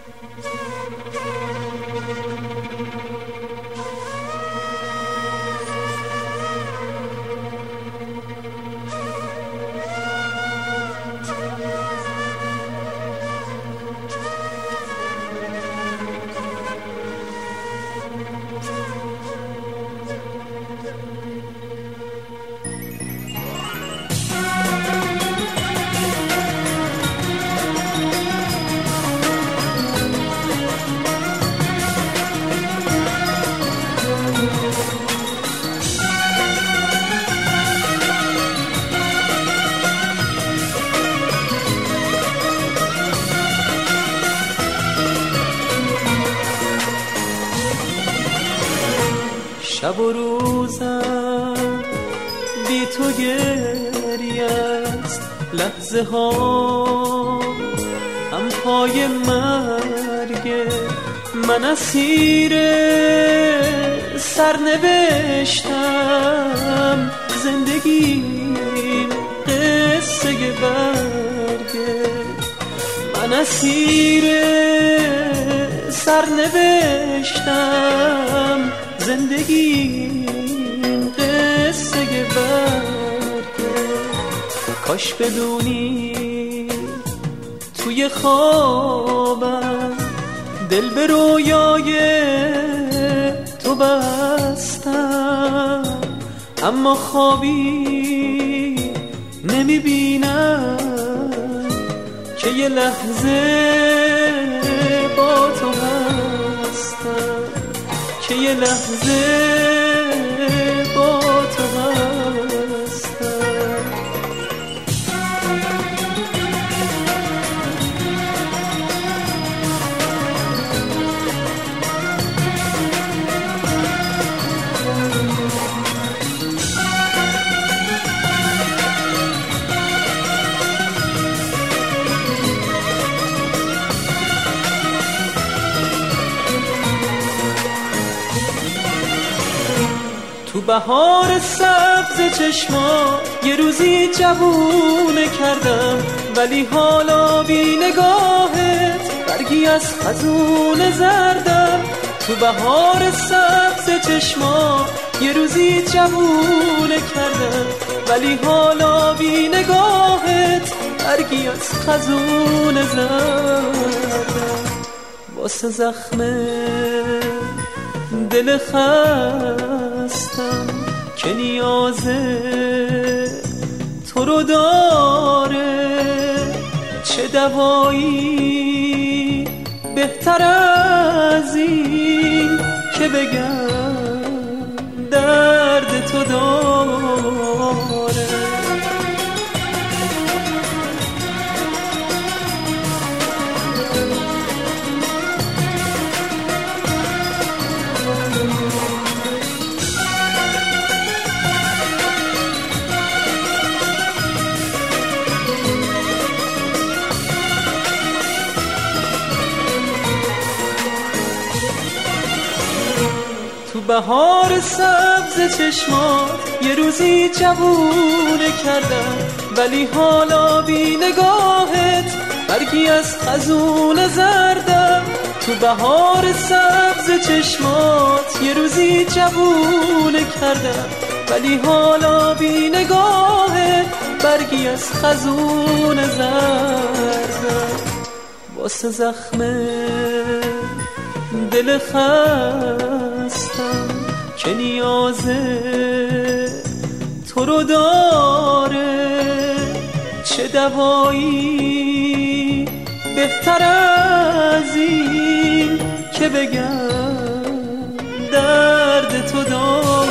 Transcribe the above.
شب و روزم بی تو گریه است، لحظه ها هم پای مرگ من، اسیر سرنوشتم، زندگیم قصه برگه، من اسیر سرنوشتم، زندگیم قصه برگه. کاش بدونی توی خوابم دل به رویای تو بستم، اما خوابی نمیبینم که یه لحظه با تو هستم، که یه لحظه با تو هستم. تو بهار سبز چشما یه روزی جوونه کردم، ولی حالا بی نگاهت برگی از خزون زردم. تو بهار سبز چشما یه روزی جوونه کردم، ولی حالا بی نگاهت برگی از خزون زردم. واسه زخم دل خستم که نیازه تو رو داره، چه دوایی بهتر از این که بگم درد تو داره. تو بهار سبز چشمات یه روزی جوونه کردم، ولی حالا بی نگاهت برگی از خزون زردم. تو بهار سبز چشمات یه روزی جوونه کردم، ولی حالا بی نگاهت برگی از خزون زردم. واسه زخم دل خستم که نیازه تو رو داره، چه دوایی بهتر از این که بگم درد تو داره.